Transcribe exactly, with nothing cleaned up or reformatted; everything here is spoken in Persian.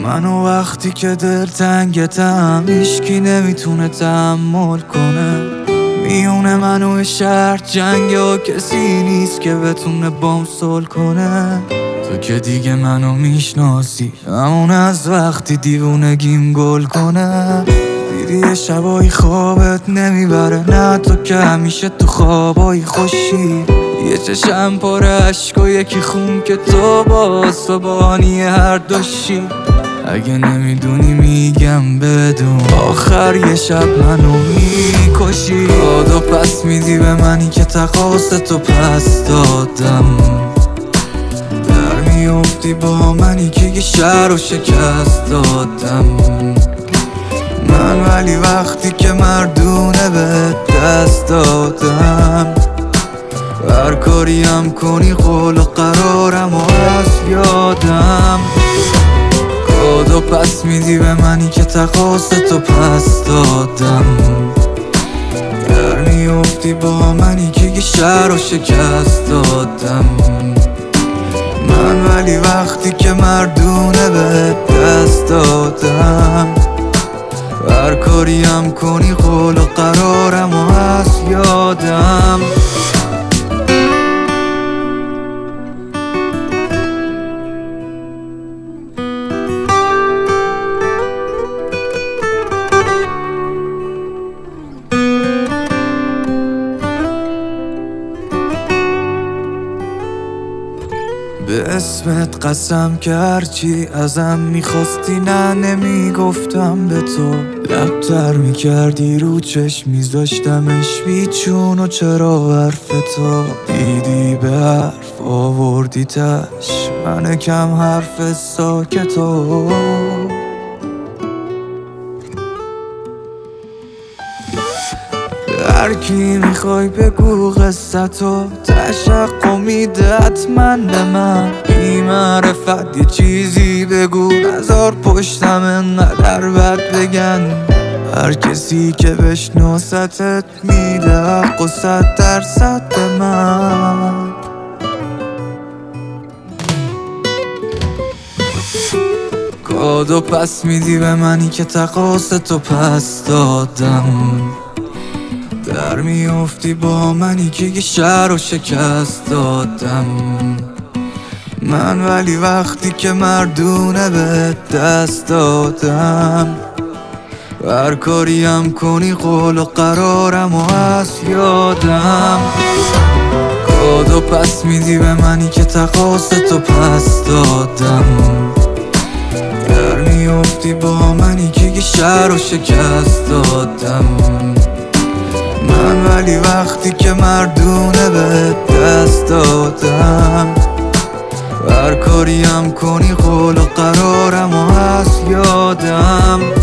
منو وقتی که دلتنگتم هیچکی نمیتونه تحمل کنه. میونه منو شهر جنگه و کسی نیست که بتونه بام صلح کنه. تو که دیگه منو میشناسی، همون از وقتی دیوونگیم گل کنه. دیدی یه شبایی خوابت نمیبره، نه تو که همیشه تو خوابایی خوشی. یه چشم پر عشق و یکی خون که تو با صبحانی هر دوشی. اگه نمیدونی میگم بدون، آخر یه شب منو میکشی. داد و پس میدی به منی که تقاصتو پس دادم. در میافتی با منی که یه شهر رو شکست دادم. من ولی وقتی که مردونه به دست دادم. هر کاریم کنی قول و قرارم و از یادم. کاد و پس میدی به منی که تقاصتو پس دادم. در میافتی با منی که یه شهر رو شکست دادم. من ولی وقتی که مردونه به دست دادم. هر کاریم کنی قول و قرارم و از یادم. به اسمت قسم که هرچی ازم میخواستی نه نمیگفتم به تو. لبتر میکردی رو چشم میذاشتمش بیچون و چرا حرف تو. دیدی به حرف آوردی تش، من کم حرف ساکتو. هر کی میخوای بگو قصتو، تشق و میده حتما به من. بی معرفت یه چیزی بگو، نذار پشتم انقدر بد بگن. هر کسی که بشناستت میده حق و صد درصد به من. کاد و پس میدی به منی که تقاصتو پس دادم. در میافتی با منی که یه شهر رو شکست دادم. من ولی وقتی که مردونه به دست دادم. هر کاریم کنی قول و قرارم و از یادم. کاد و پس میدی به منی که تقاصتو پس دادم. در میافتی با منی که یه شهر رو شکست دادم. من ولی وقتی که مردونه به دست دادم. هر کاریم کنی قول و قرارم و از یادم.